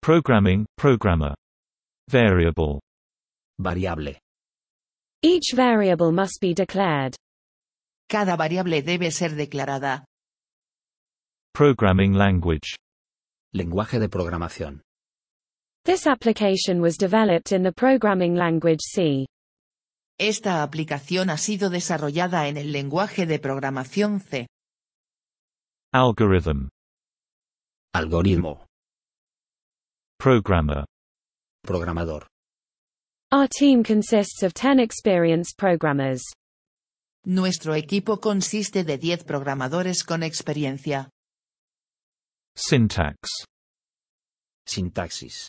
Programming, programmer. Variable. Variable. Each variable must be declared. Cada variable debe ser declarada. Programming language. Lenguaje de programación. This application was developed in the programming language C. Esta aplicación ha sido desarrollada en el lenguaje de programación C. Algorithm. Algoritmo. Programmer. Programador. Our team consists of 10 experienced programmers. Nuestro equipo consiste de 10 programadores con experiencia. Syntax. Sintaxis.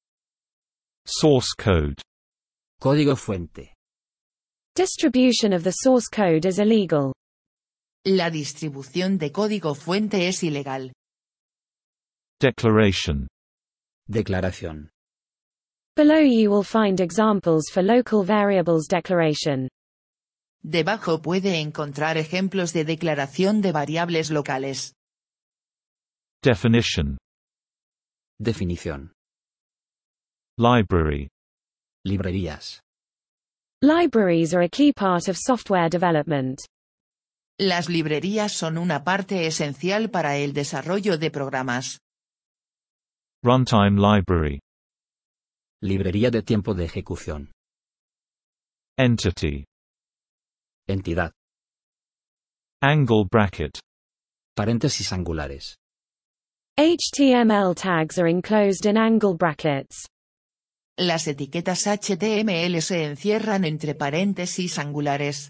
Source code. Código fuente. Distribution of the source code is illegal. La distribución de código fuente es ilegal. Declaration. Declaración. Below you will find examples for local variables declaration. Debajo puede encontrar ejemplos de declaración de variables locales. Definition. Definición. Library. Librerías. Libraries are a key part of software development. Las librerías son una parte esencial para el desarrollo de programas. Runtime library. Librería de tiempo de ejecución. Entity. Entidad. Angle bracket. Paréntesis angulares. HTML tags are enclosed in angle brackets. Las etiquetas HTML se encierran entre paréntesis angulares.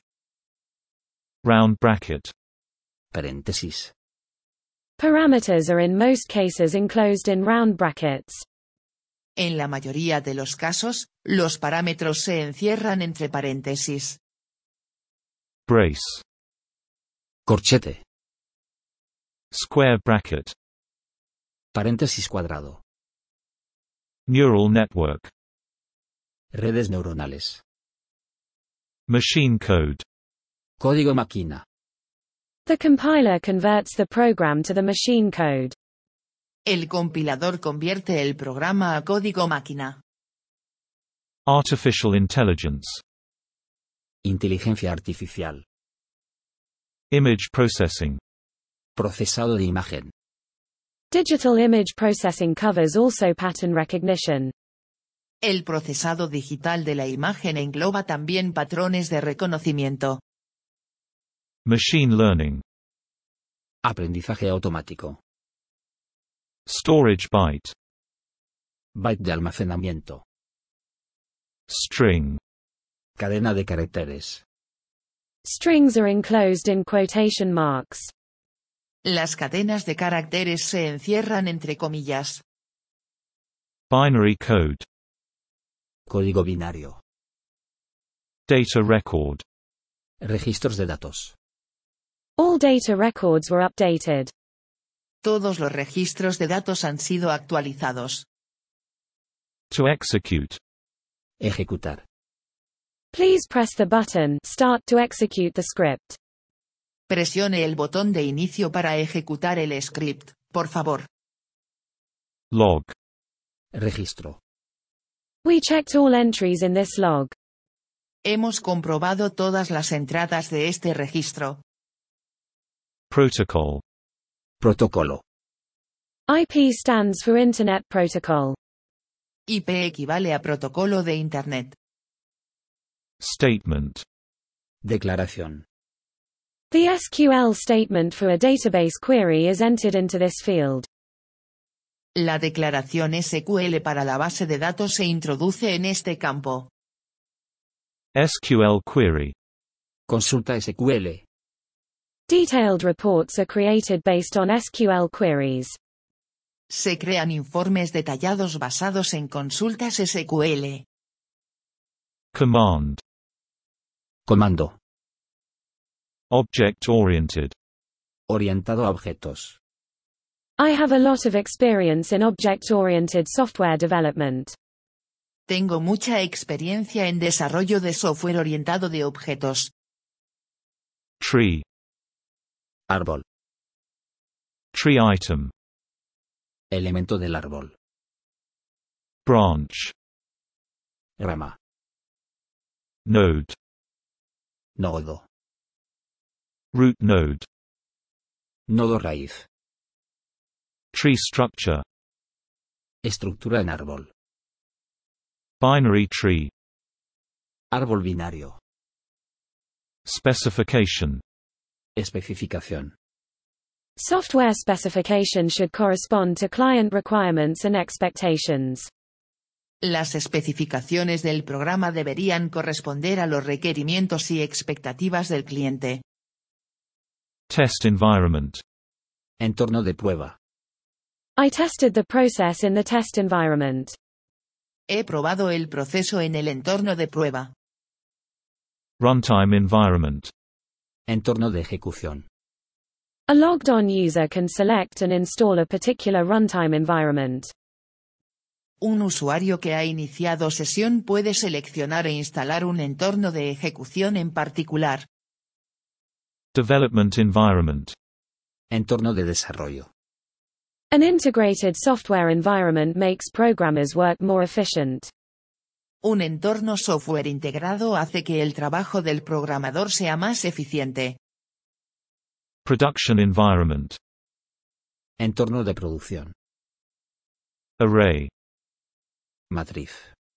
Round bracket. Paréntesis. Parameters are in most cases enclosed in round brackets. En la mayoría de los casos, los parámetros se encierran entre paréntesis. Brace. Corchete. Square bracket. Paréntesis cuadrado. Neural network. Redes neuronales. Machine code. Código máquina. The compiler converts the program to the machine code. El compilador convierte el programa a código máquina. Artificial intelligence. Inteligencia artificial. Image processing. Procesado de imagen. Digital image processing covers also pattern recognition. El procesado digital de la imagen engloba también patrones de reconocimiento. Machine learning. Aprendizaje automático. Storage byte. Byte de almacenamiento. String. Cadena de caracteres. Strings are enclosed in quotation marks. Las cadenas de caracteres se encierran entre comillas. Binary code. Código binario. Data record. Registros de datos. All data records were updated. Todos los registros de datos han sido actualizados. To execute. Ejecutar. Please press the button Start to execute the script. Presione el botón de inicio para ejecutar el script, por favor. Log. Registro. We checked all entries in this log. Hemos comprobado todas las entradas de este registro. Protocol. Protocolo. IP stands for Internet Protocol. IP equivale a protocolo de Internet. Statement. Declaración. The SQL statement for a database query is entered into this field. La declaración SQL para la base de datos se introduce en este campo. SQL query. Consulta SQL. Detailed reports are created based on SQL queries. Se crean informes detallados basados en consultas SQL. Command. Comando. Object-oriented. Orientado a objetos. I have a lot of experience in object-oriented software development. Tengo mucha experiencia en desarrollo de software orientado de objetos. Tree. Árbol. Tree item. Elemento del árbol. Branch. Rama. Node. Nodo. Root node. Nodo raíz. Tree structure. Estructura en árbol. Binary tree. Árbol binario. Specification. Especificación. Software specification should correspond to client requirements and expectations. Las especificaciones del programa deberían corresponder a los requerimientos y expectativas del cliente. Test environment. Entorno de prueba. I tested the process in the test environment. He probado el proceso en el entorno de prueba. Runtime environment. Entorno de ejecución. A logged-on user can select and install a particular runtime environment. Un usuario que ha iniciado sesión puede seleccionar e instalar un entorno de ejecución en particular. Development environment. Entorno de desarrollo. An integrated software environment makes programmers work more efficient. Un entorno software integrado hace que el trabajo del programador sea más eficiente. Production environment. Entorno de producción. Array. Matriz.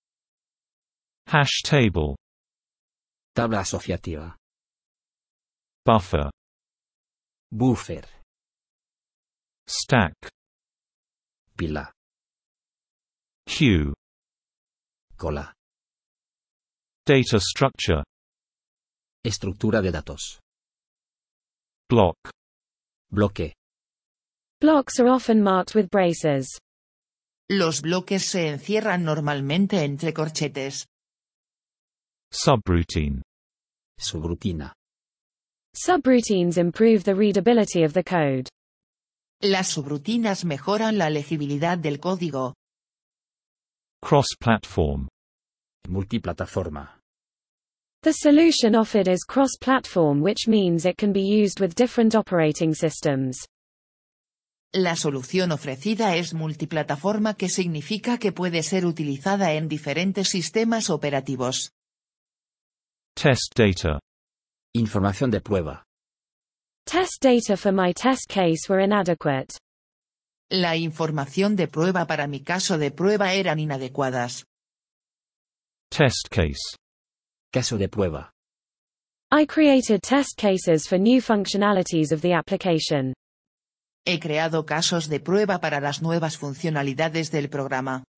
Hash table. Tabla asociativa. Buffer. Buffer. Stack. Pila. Queue. Cola. Data structure. Estructura de datos. Block. Bloque. Blocks are often marked with braces. Los bloques se encierran normalmente entre corchetes. Subroutine. Subrutina. Subroutines improve the readability of the code. Las subrutinas mejoran la legibilidad del código. Cross-platform. Multiplataforma. The solution offered is cross-platform, which means it can be used with different operating systems. La solución ofrecida es multiplataforma, que significa que puede ser utilizada en diferentes sistemas operativos. Test data. Información de prueba. Test data for my test case were inadequate. La información de prueba para mi caso de prueba eran inadecuadas. Test case. Caso de prueba. I created test cases for new functionalities of the application. He creado casos de prueba para las nuevas funcionalidades del programa.